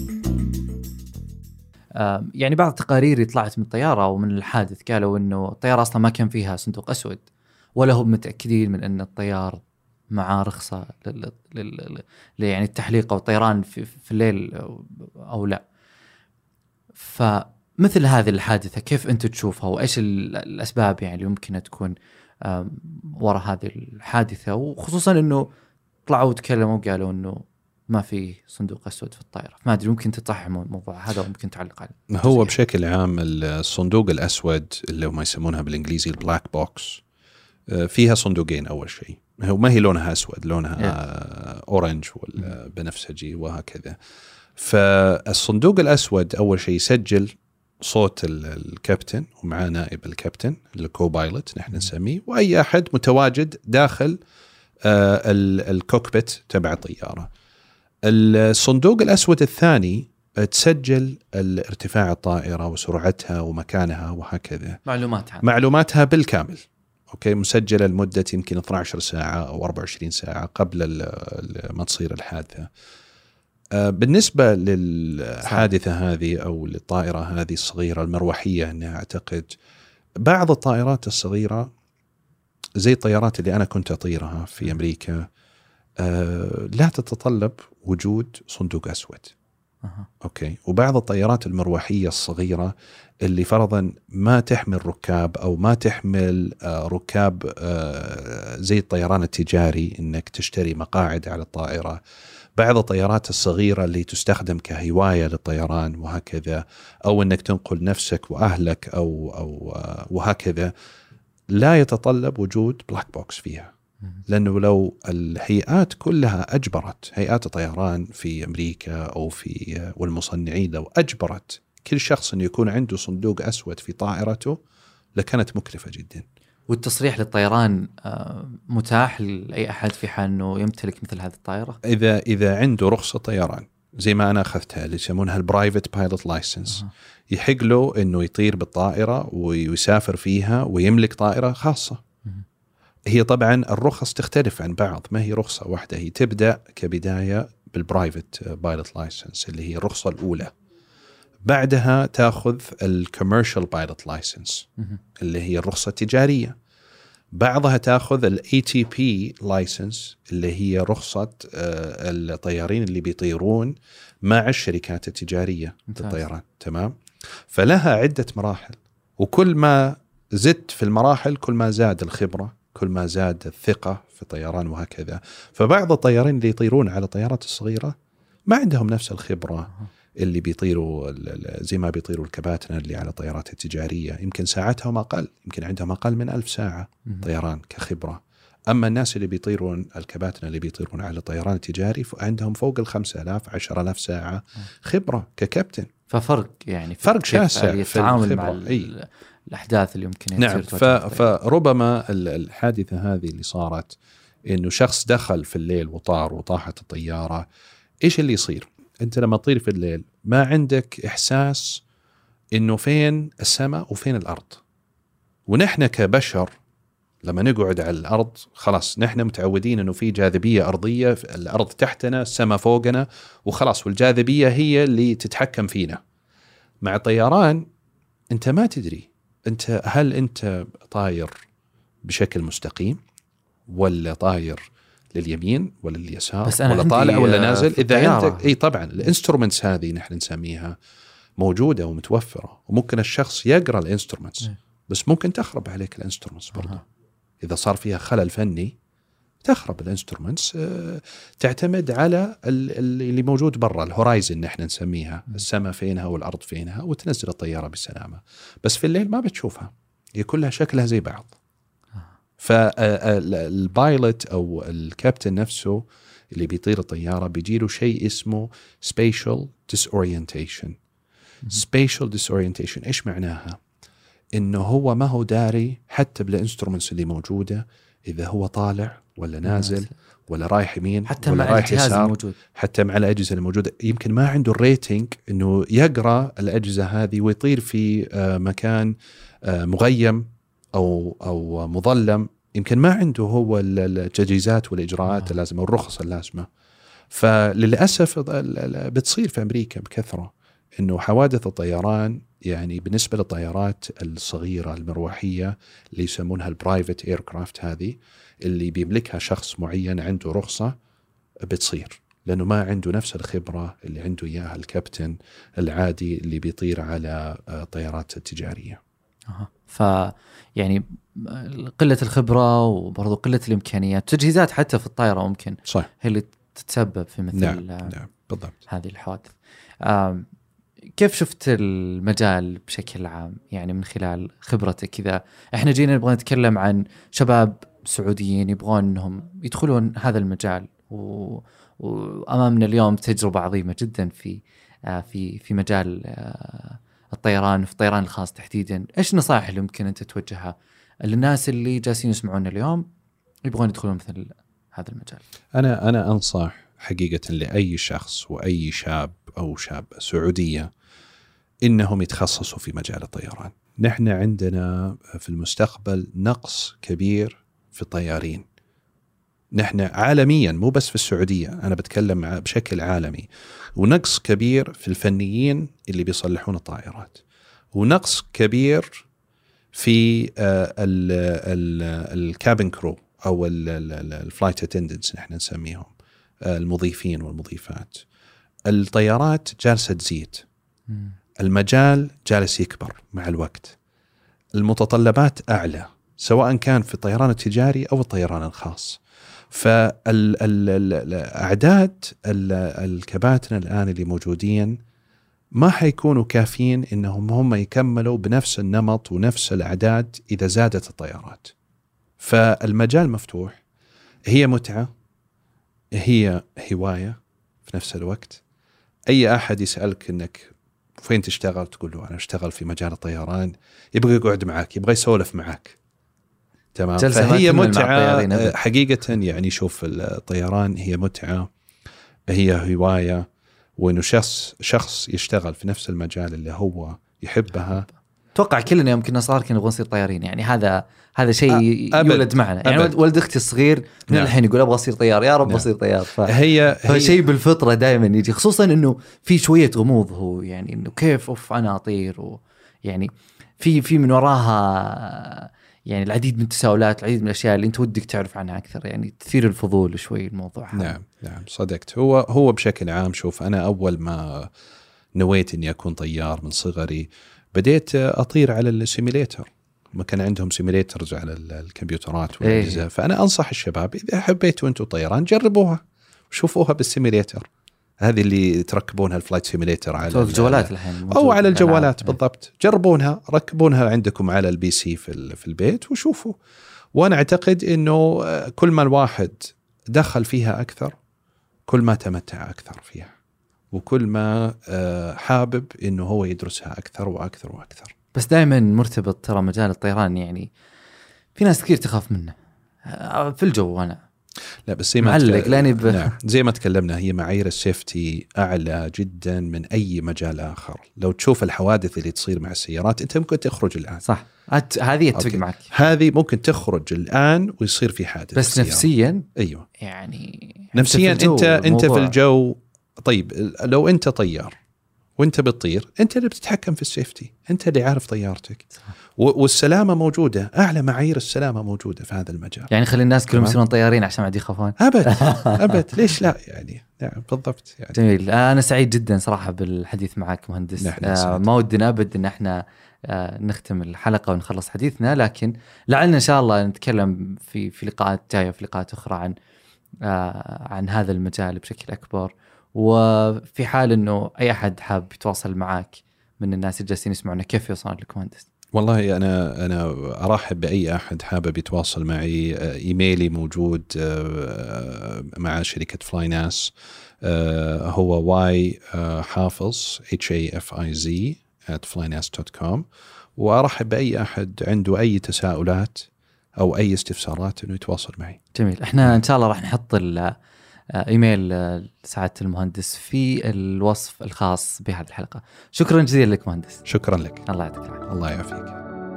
S2: يعني بعض التقارير اللي طلعت من الطيارة ومن الحادث قالوا إنه الطيارة أصلا ما كان فيها صندوق أسود، ولا هم متأكدين من أن الطيار معاه رخصة لل... لل... يعني التحليق أو الطيران في... في الليل أو لا. فمثل هذه الحادثة كيف أنت تشوفها وإيش الأسباب يعني اللي ممكن تكون وراء هذه الحادثة، وخصوصا إنه طلعوا وتكلموا وقالوا إنه ما في صندوق أسود في الطائرة. ما أدري ممكن تطرح الموضوع هذا وممكن تعلق عليه.
S1: هو بشكل عام الصندوق الأسود اللي هم يسمونها بالإنجليزي البلاك بوكس فيها صندوقين. أول شيء هو ما هي لونها أسود، لونها
S2: yeah.
S1: أورنج ولا بنفسجي وهكذا. فالصندوق الأسود أول شيء يسجل صوت الكابتن ومعاه نائب الكابتن الكو بايلوت نحن نسميه، وأي أحد متواجد داخل الكوكبيت تبع الطيارة. الصندوق الأسود الثاني تسجل الارتفاع الطائرة وسرعتها ومكانها وهكذا،
S2: معلوماتها
S1: معلوماتها بالكامل. أوكي، مسجلة لمدة يمكن اثنتي عشرة ساعة أو أربعة وعشرين ساعة قبل ما تصير الحادثة. بالنسبة للحادثة هذه أو للطائرة هذه الصغيرة المروحية، أنها أعتقد بعض الطائرات الصغيرة زي الطيارات اللي أنا كنت أطيرها في أمريكا لا تتطلب وجود صندوق أسود.
S2: أه.
S1: أوكي، وبعض الطيارات المروحية الصغيرة اللي فرضا ما تحمل ركاب أو ما تحمل ركاب زي الطيران التجاري إنك تشتري مقاعد على الطائرة، بعض الطيارات الصغيرة اللي تستخدم كهواية للطيران وهكذا، أو إنك تنقل نفسك وأهلك أو أو وهكذا، لا يتطلب وجود بلاك بوكس فيها. لأنه لو الهيئات كلها أجبرت، هيئات الطيران في أمريكا أو في والمصنعين لو أجبرت كل شخص أن يكون عنده صندوق أسود في طائرته لكانت مكلفة جدا.
S2: والتصريح للطيران متاح لأي أحد في حال أنه يمتلك مثل هذه الطائرة؟
S1: إذا إذا عنده رخصة طيران زي ما أنا أخذتها اللي يسمونها البرايفت بايلوت لايسنس، يحق له إنه يطير بالطائرة ويسافر فيها ويملك طائرة خاصة. هي طبعا الرخص تختلف عن بعض، ما هي رخصة واحدة، هي تبدأ كبداية بالبرايفت بايلوت لايسنس اللي هي الرخصة الأولى، بعدها تأخذ الكوميرشال بايلوت لايسنس اللي هي الرخصة التجارية، بعضها تأخذ ال إيه تي بي لايسنس اللي هي رخصة الطيارين اللي بيطيرون مع الشركات التجارية للطيران. تمام، فلها عدة مراحل، وكل ما زدت في المراحل كل ما زاد الخبرة، كل ما زاد الثقة في الطيران وهكذا. فبعض الطيارين اللي يطيرون على الطيارات الصغيرة ما عندهم نفس الخبرة اللي بيطيروا زي ما بيطيروا الكباتنة اللي على الطيارات التجارية، يمكن ساعتهم أقل، يمكن عندهم أقل من ألف ساعة طيران كخبرة. أما الناس اللي بيطيرون الكباتنة اللي بيطيرون على الطيران التجاري عندهم فوق الخمسة آلاف عشرة آلاف ساعة خبرة ككابتن.
S2: ففرق يعني
S1: فرق شاسع
S2: في التعامل مع ال الأحداث اللي يمكن
S1: نعم. فربما الحادثة هذه اللي صارت إنه شخص دخل في الليل وطار وطاحت الطيارة. إيش اللي يصير؟ أنت لما تطير في الليل ما عندك إحساس إنه فين السماء وفين الأرض، ونحن كبشر لما نقعد على الأرض خلاص نحن متعودين إنه في جاذبية أرضية، الأرض تحتنا السماء فوقنا وخلاص، والجاذبية هي اللي تتحكم فينا. مع الطيران أنت ما تدري أنت هل أنت طاير بشكل مستقيم ولا طاير لليمين ولا لليسار ولا طالع ولا نازل. إذا عندك أي طبعا الانسترومنتس هذه نحن نسميها موجودة ومتوفرة، وممكن الشخص يقرأ الانسترومنتس بس ممكن تخرب عليك الانسترومنتس برضه. أه. إذا صار فيها خلل فني تخرب الانسترومنتس. أه تعتمد على اللي موجود برا الهورايزن نحن نسميها، السماء فينها والأرض فينها، وتنزل الطيارة بالسلامة. بس في الليل ما بتشوفها، هي كلها شكلها زي بعض. فالبايلوت أو الكابتن نفسه اللي بيطير الطيارة بيجيله شيء اسمه spatial disorientation. spatial disorientation إيش معناها؟ إنه هو ما هو داري حتى بالإنسترومنتس اللي موجودة إذا هو طالع ولا نازل ولا رايح يمين
S2: حتى
S1: ولا
S2: مع
S1: رايح يسار،
S2: الموجود.
S1: حتى مع الأجهزة الموجودة يمكن ما عنده الريتنج إنه يقرأ الأجهزة هذه ويطير في مكان مغيم أو أو مظلم. يمكن ما عنده هو التجهيزات والإجراءات آه. اللازمة والرخص اللازمة. فللأسف بتصير في أمريكا بكثرة إنه حوادث الطيران، يعني بالنسبة للطيارات الصغيرة المروحية اللي يسمونها البرايفت ايركرافت، هذه اللي بيملكها شخص معين عنده رخصة، بتصير لأنه ما عنده نفس الخبرة اللي عنده إياها الكابتن العادي اللي بيطير على الطيارات التجارية.
S2: أه. ف يعني قلة الخبرة وبرضو قلة الإمكانيات، تجهيزات حتى في الطائرة ممكن
S1: صح
S2: هي اللي تتسبب في مثل
S1: نعم. نعم. بالضبط.
S2: هذه الحوادث. كيف شفت المجال بشكل عام يعني من خلال خبرتك؟ إذا إحنا جينا نبغى نتكلم عن شباب سعوديين يبغون أنهم يدخلون هذا المجال، و... وأمامنا اليوم تجربة عظيمة جدا في في في مجال الطيران وفي الطيران الخاص تحديدا. إيش النصائح اللي ممكن أنت توجهها للناس اللي جالسين يسمعونا اليوم يبغون يدخلون مثل هذا المجال؟
S1: أنا أنا أنصح حقيقة لأي شخص وأي شاب أو شاب سعودية إنهم يتخصصوا في مجال الطيران. نحن عندنا في المستقبل نقص كبير في الطيارين، نحن عالميا مو بس في السعودية، أنا بتكلم بشكل عالمي، ونقص كبير في الفنيين اللي بيصلحون الطائرات، ونقص كبير في الكابين كرو أو الفلايت اتندنتس نحن نسميهم المضيفين والمضيفات. الطيارات جالسة تزيد، المجال جالس يكبر مع الوقت، المتطلبات أعلى سواء كان في الطيران التجاري أو الطيران الخاص. فالأعداد الكباتن الآن اللي موجودين ما حيكونوا كافيين إنهم هم يكملوا بنفس النمط ونفس الأعداد إذا زادت الطيارات. فالمجال مفتوح، هي متعة، هي هواية في نفس الوقت. أي أحد يسألك إنك فين تشتغل تقول له أنا أشتغل في مجال الطيران، يبغى يقعد معك، يبغى يسولف معك، تمام. فهي متعة حقيقة، يعني شوف الطيران هي متعة، هي هواية، وإنه شخص شخص يشتغل في نفس المجال اللي هو يحبها.
S2: توقع كلنا يمكن صار كنا نبغى نصير طيارين، يعني هذا هذا شيء يولد معنا. يعني أبد. ولد أختي الصغير من نعم. الحين يقول أبغى أصير طيار، يا رب نعم. أصير طيار. ف... هي فشيء بالفطرة دائما يجي، خصوصا إنه في شوية غموض، هو يعني إنه كيف أوف أنا أطير، ويعني في في من وراها يعني العديد من التساؤلات، العديد من الأشياء اللي أنت ودك تعرف عنها أكثر، يعني تثير الفضول شوي الموضوع.
S1: نعم نعم صدقت. هو هو بشكل عام، شوف أنا أول ما نويت إني أكون طيار من صغري بديت أطير على السيميليتر، ما كان عندهم سيميليترز على الكمبيوترات والأجهزة. إيه. فأنا أنصح الشباب إذا حبيتوا أنتوا طيران جربوها وشوفوها بالسيميليتر، هذه اللي تركبونها الفلايت سيميليتر على
S2: الجوالات الحين
S1: أو على الجوالات بالضبط. جربونها، ركبونها عندكم على البي سي في في البيت وشوفوا. وأنا أعتقد إنه كل ما الواحد دخل فيها أكثر كل ما تمتع أكثر فيها، وكل ما حابب إنه هو يدرسها أكثر وأكثر وأكثر.
S2: بس دائما مرتبط ترى مجال الطيران، يعني في ناس كثير تخاف منه في الجو. وأنا
S1: لا بس زي ما
S2: معلق لاني ب...
S1: نعم زي ما تكلمنا، هي معايير السيفتي أعلى جدا من أي مجال آخر. لو تشوف الحوادث اللي تصير مع السيارات أنت ممكن تخرج الآن،
S2: صح، هذه أتفق معك،
S1: هذه ممكن تخرج الآن ويصير في حادث،
S2: بس
S1: السيارة.
S2: نفسيا
S1: أيوة
S2: يعني
S1: نفسيا أنت أنت في الجو. طيب لو أنت طيار وأنت بتطير، أنت اللي بتتحكم في السيفتي، أنت اللي عارف طيارتك، والسلامة موجودة، أعلى معايير السلامة موجودة في هذا المجال.
S2: يعني خلي الناس كلهم يصيرون طيارين عشان ما عاد يخافون؟
S1: أبد أبد ليش لا يعني. نعم بالضبط يعني.
S2: جميل. أنا سعيد جدا صراحة بالحديث معك مهندس. آه ما ودنا أبد إن احنا آه نختم الحلقة ونخلص حديثنا، لكن لعلنا إن شاء الله نتكلم في في لقاءات جاية وفي لقاءات أخرى عن آه عن هذا المجال بشكل أكبر. وفي حال إنه أي أحد حاب يتواصل معك من الناس اللي جالسين يسمعونا، كيف يوصل لك مهندس؟
S1: والله أنا أنا أرحب بأي أحد حابب يتواصل معي. إيميلي موجود مع شركة فلايناس، هو واي حافظ H A F I Z at flynas dot com. وأرحب بأي أحد عنده أي تساؤلات أو أي استفسارات إنه يتواصل معي.
S2: جميل. إحنا إن شاء الله راح نحط إيميل سعادة المهندس في الوصف الخاص بهذه الحلقة. شكرا جزيلا لك مهندس.
S1: شكرا لك.
S2: الله يعطيك العافية.
S1: الله يعافيك.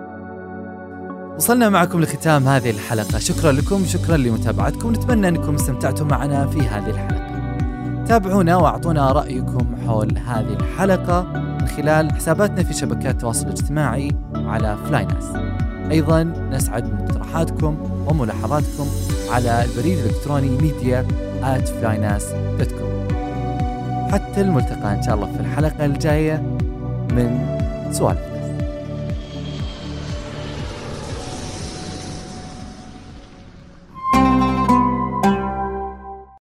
S2: وصلنا معكم لختام هذه الحلقة، شكرا لكم، شكرا لمتابعتكم، نتمنى أنكم استمتعتم معنا في هذه الحلقة. تابعونا واعطونا رأيكم حول هذه الحلقة من خلال حساباتنا في شبكات التواصل الاجتماعي على فلايناس. أيضا نسعد بمقترحاتكم وملاحظاتكم على البريد الإلكتروني ميديا آت فلايناس دوت كوم. حتى الملتقى إن شاء الله في الحلقة الجاية من سوالف.